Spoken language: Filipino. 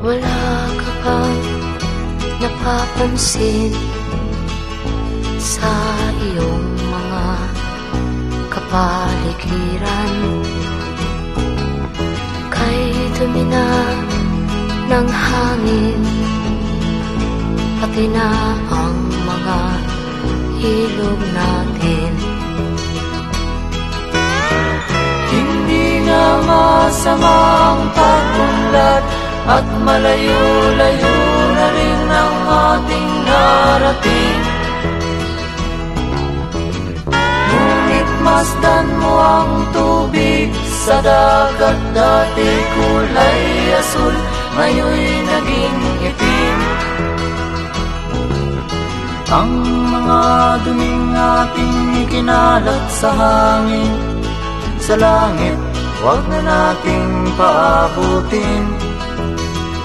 Wala ka bang napapansin sa iyong mga kapaligiran? Kay dumi na ng hangin, pati na ang mga ilog natin. Hindi na masamang pag-unlad at malayo-layo na rin ang ating narating. Ngunit masdan mo ang tubig sa dagat, dati kulay asul, ngayon'y naging itim. Ang mga duming ating ikinalat sa hangin, sa langit, huwag na nating paabutin.